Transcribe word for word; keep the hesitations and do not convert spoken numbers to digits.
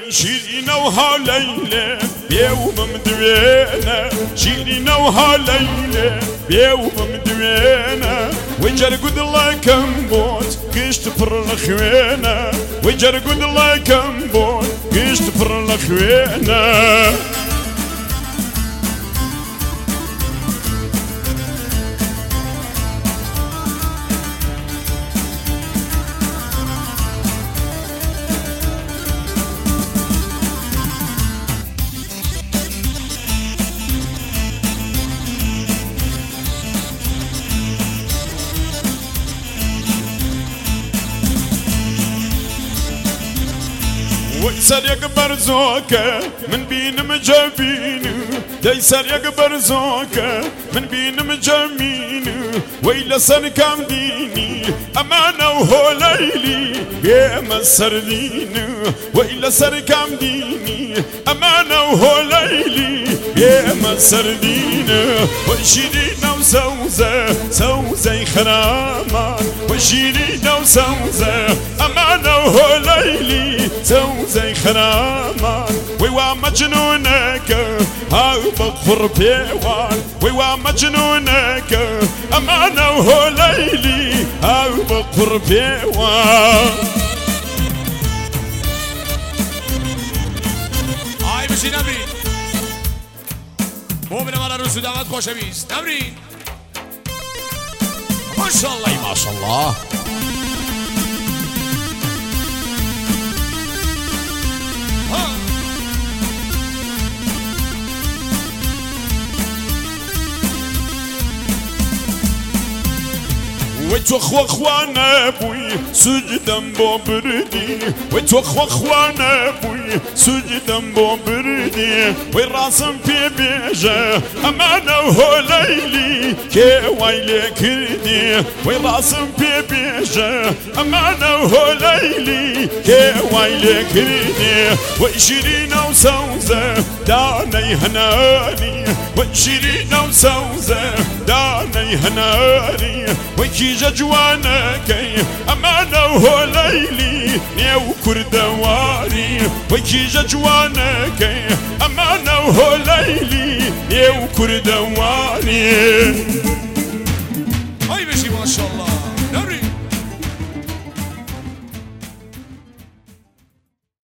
شيرين وهاليلة بيوم مدوينة شيرين وهاليلة بيوم مدوينة ويجرقد الله كم بوت قشت فر الخوينة ويجرقد الله كم بوت قشت فر الخوينة ويسر يكبر زوكا من بين مجابين ديسر يكبر زوكا من بين مجامين ويلا سر كام ديني أمانة وهو ليلي بيما سردين ويلا سر كام ديني أمانة وهو ليلي بيما سردين وشيرين وسوزة سوزة خرامان وشيرين وسوزة أمانة وهو ليلي سوزة خرامان ويوا مجنونك هاو بغفر بيوان ويوا مجنونك أمانة وهو ليلي هاو بغفر بيوان هاي بشي نبرين مو من أمانة رسول دامات خوش بيس نبرين ما شاء الله ما شاء الله ويتوخوخ وانا ابوي سجدا بوبردي ويتوخوخ وانا ابوي سجدا بوبردي والراسم في بيجا امانه وهو ليلي كي ويلي كردي والراسم في بيجا امانه وهو ليلي كي ويلي كردي وشيرين وسوزه داني هناني وشيرين وسوزه داني هناني وكي جوانكي أمانة وهو ليلي نيو كردواري وكي جوانكي أمانة وهو ليلي نيو كردواري